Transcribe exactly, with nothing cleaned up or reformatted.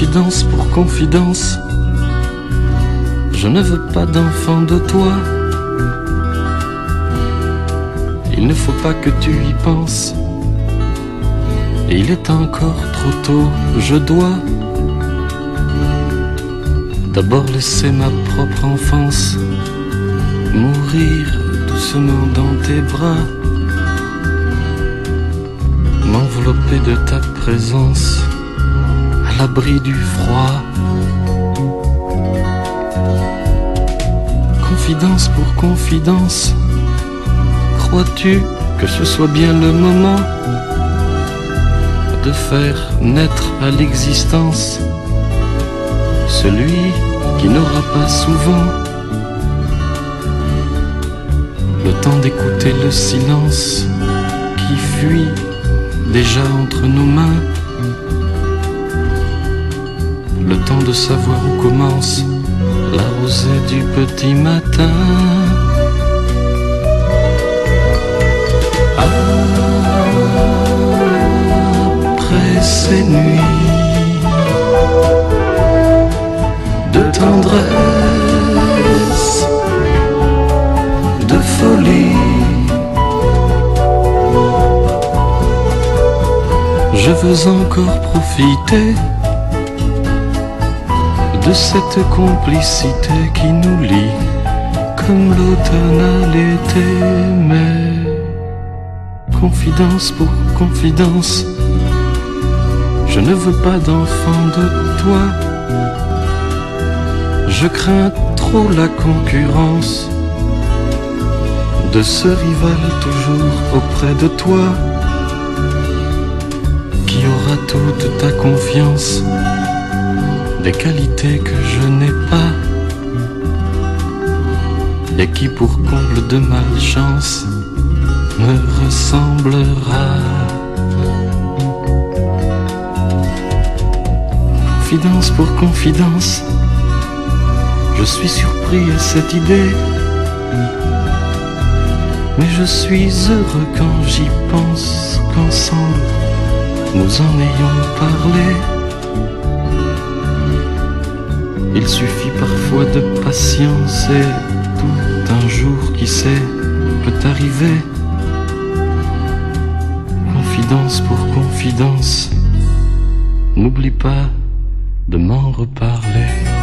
Confidence pour confidence, je ne veux pas d'enfant de toi. Il ne faut pas que tu y penses, et il est encore trop tôt. Je dois d'abord laisser ma propre enfance mourir doucement dans tes bras, m'envelopper de ta présence à l'abri du froid. Confidence pour confidence, crois-tu que ce soit bien le moment de faire naître à l'existence celui qui n'aura pas souvent le temps d'écouter le silence qui fuit déjà entre nos mains, le temps de savoir où commence la rosée du petit matin. Après ces nuits de tendresse, de folie, je veux encore profiter de cette complicité qui nous lie comme l'automne à l'été. Mais confidence pour confidence, je ne veux pas d'enfant de toi. Je crains trop la concurrence de ce rival toujours auprès de toi, qui aura toute ta confiance, des qualités que je n'ai pas, et qui pour comble de malchance me ressemblera. Confidence pour confidence, je suis surpris à cette idée, mais je suis heureux quand j'y pense qu'ensemble nous en ayons parlé. Il suffit parfois de patience et tout un jour, qui sait, peut arriver. Confidence pour confidence, n'oublie pas de m'en reparler.